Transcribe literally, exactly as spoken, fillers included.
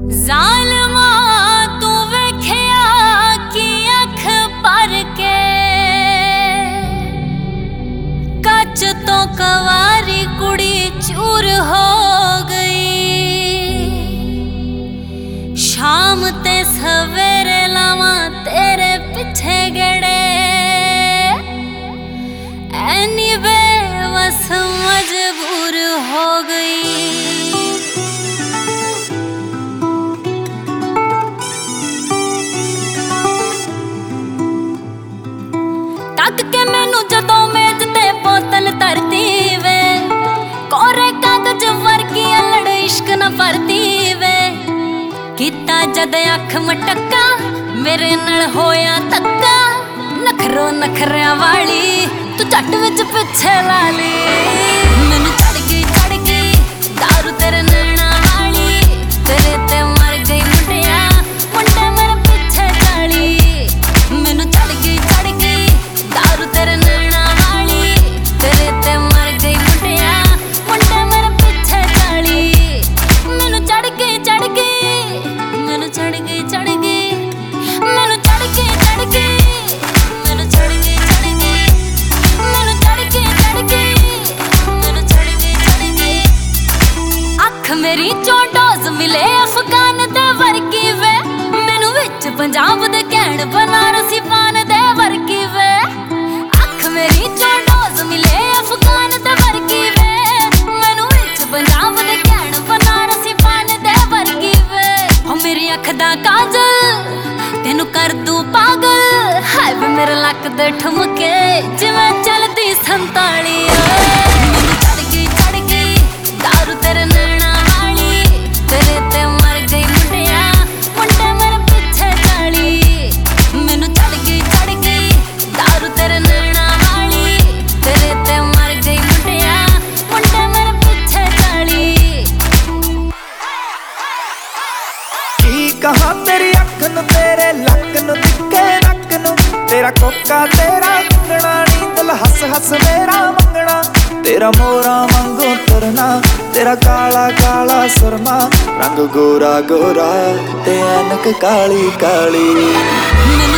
ਜ਼ਾਲਮਾ ਤੂੰ ਵੇਖਿਆ ਕੀ ਅੱਖ ਭਰ ਕੇ, ਕੱਚ ਤੋਂ ਕਵਾਰੀ ਕੁੜੀ ਚੂਰ ਹੋ ਗਈ। ਸ਼ਾਮ ਤੇ ਸਵੇਰੇ ਲਾਵਾਂ ਤੇਰੇ ਪਿੱਛੇ ਗੜੇ, ਐਨੀ ਬੇਵਸ ਮਜਬੂਰ ਹੋ ਗਈ। ਤੱਕ ਕੇ ਮੈਨੂੰ ਜਦੋਂ ਮੇਜ਼ ਤੇ ਬੋਤਲ ਧਰਤੀ ਵੇ, ਕੋਰੇ ਕਾਗਜ਼ ਵਰਗੀ ਅਲੜ ਇਸ਼ਕ ਨਾ ਭਰਦੀ ਵੇ। ਕੀਤਾ ਜਦ ਅੱਖ ਮਟਕਾ ਮੇਰੇ ਨਾਲ ਹੋਇਆ ਧੱਕਾ, ਨਖਰੋ ਨਖਰਿਆਂ ਵਾਲੀ ਤੂੰ ਝੱਟ ਵਿੱਚ ਪਿੱਛੇ ਲਾ ਲਈ। ਮੈਨੂੰ ਚੜ ਗਈ ਚੜ ਗਈ ਦਾਰੂ ਤੇਰੇ ਨੈਣਾ ਵਾਲੀ, ਤੇਰੇ ਤੇ ਮਰ ਗਈ ਮੁੰਡਿਆ ਮੁੰਡੇ ਮੇਰੇ ਪਿੱਛੇ ਚਾਲੀ। ਮੈਨੂੰ ਚੜ ਗਈ ਚੜ ਗਈ ਦਾਰੂ ਤੇਰੇ ਨੈਣਾ ਵਾਲੀ, ਤੇਰੇ ਤੇ ਮਰ ਗਈ ਮੁੰਡਿਆ ਮੁੰਡੇ ਮੇਰੇ ਪਿੱਛੇ ਚਾਲੀ। ਮੈਨੂੰ ਚੜ ਗਈ ਚੜ ਗਈ ਮੈਨੂੰ ਚੜ ਗਈ ਚੜ ਗਈ ਮੈਨੂੰ ਚੜ ਗਈ ਚੜ ਗਈ ਮੈਨੂੰ ਚੜ ਗਈ ਚੜ ਗਈ ਮੈਨੂੰ ਚੜ ਗਈ ਚੜ ਗਈ ਮੈਨੂੰ ਚੜ ਗਈ ਚੜ ਗਈ। ਅੱਖ ਮੇਰੀ ਚੋਂ ਡੋਜ਼ ਮਿਲੇ ਅਫਗਾਨ ਦੇ ਵਰਗੀ ਵੇ, ਮੈਨੂੰ ਵਿੱਚ ਪੰਜਾਬ ਦੇ ਕਹਿਣ ਬਨਾਰਸੀ ਪਾਨ ਦੇ ਵਰਗੀ ਵੇ। ਅੱਖ ਮੇਰੀ ਚੋਂ ਡੋਜ਼ ਮਿਲੇ ਅਫਗਾਨ ਦੇ ਵਰਗੀ ਵੇ, ਮੈਨੂੰ ਵਿੱਚ ਪੰਜਾਬ ਦੇ ਕਹਿਣ ਬਨਾਰਸੀ ਪਾਨ ਦੇ ਵਰਗੀ ਵੇ। ਹੋ ਮੇਰੀ ਅੱਖ ਦਾ ਕਾਜਲ ਤੈਨੂੰ ਕਰ ਦੂ ਪਾਗਲ, ਹਾਏ ਵੇ ਮੇਰੇ ਲੱਕ ਦੇ ਠੁਮਕੇ ਜਿਵੇਂ ਚੱਲਦੀ ਸੰਤਾਲੀ। ਮੈਨੂੰ ਚੜ ਗਈ ਚੜ ਗਈ ਦਾਰੂ ਤੇਰੇ ਨੈਣਾ ਵਾਲੀ, ਤੇਰੇ ਤੇ ਮਰ ਗਈ ਮੁੰਡਿਆ ਮੁੰਡੇ ਮੇਰੇ ਪਿੱਛੇ ਚਾਲੀ। ਮੈਨੂੰ ਚੜ ਗਈ ਚੜ ਗਈ ਦਾਰੂ ਤੇਰੇ ਨੈਣਾ ਵਾਲੀ, ਤੇਰੇ ਤੇ ਮਰ ਗਈ ਮੁੰਡਿਆ ਮੁੰਡੇ ਮੇਰੇ ਪਿੱਛੇ ਚਾਲੀ। ਕੀ ਕਹਾਂ ਤੇਰੀ ਅੱਖ ਨੂੰ ਤੇਰੇ ਲੱਕ ਨੂੰ ਤਿੱਖੇ ਨੱਕ ਨੂੰ, ਤੇਰਾ ਕੋਕਾ ਤੇਰਾ ਕੰਗਣਾ ਨੀ ਦਿਲ ਹੱਸ ਹੱਸ ਮੇਰਾ ਮੰਗਣਾ। ਤੇਰਾ ਮੋਰਾ ਵਾਂਗੂ ਤੁਰਨਾ ਤੇਰਾ ਕਾਲਾ ਕਾਲਾ ਸੁਰਮਾ, ਰੰਗ ਗੋਰਾ ਗੋਰਾ ਤੇ ਐਨਕ ਕਾਲੀ ਕਾਲੀ।